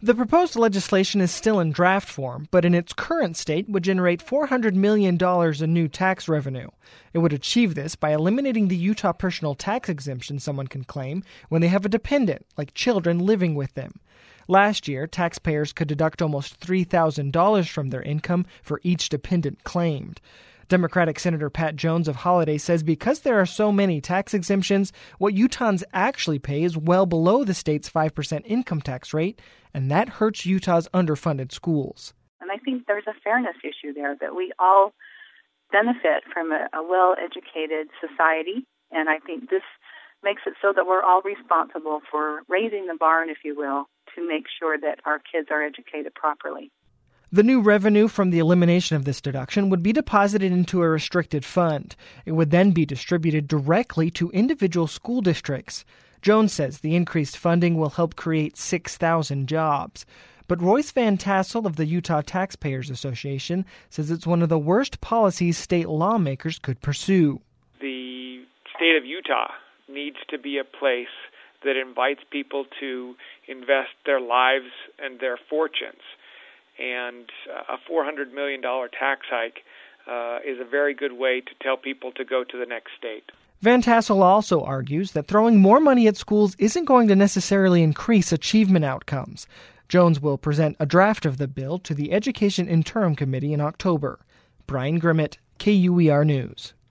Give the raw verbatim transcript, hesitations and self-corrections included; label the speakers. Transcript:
Speaker 1: The proposed legislation is still in draft form, but in its current state would generate four hundred million dollars in new tax revenue. It would achieve this by eliminating the Utah personal tax exemption someone can claim when they have a dependent, like children living with them. Last year, taxpayers could deduct almost three thousand dollars from their income for each dependent claimed. Democratic Senator Pat Jones of Holiday says because there are so many tax exemptions, what Utahns actually pay is well below the state's five percent income tax rate, and that hurts Utah's underfunded schools.
Speaker 2: And I think there's a fairness issue there, that we all benefit from a, a well-educated society, and I think this makes it so that we're all responsible for raising the barn, if you will, to make sure that our kids are educated properly.
Speaker 1: The new revenue from the elimination of this deduction would be deposited into a restricted fund. It would then be distributed directly to individual school districts. Jones says the increased funding will help create six thousand jobs. But Royce Van Tassel of the Utah Taxpayers Association says it's one of the worst policies state lawmakers could pursue.
Speaker 3: The state of Utah needs to be a place that invites people to invest their lives and their fortunes. And a four hundred million dollars tax hike uh, is a very good way to tell people to go to the next state.
Speaker 1: Van Tassel also argues that throwing more money at schools isn't going to necessarily increase achievement outcomes. Jones will present a draft of the bill to the Education Interim Committee in October. Brian Grimmett, K U E R News.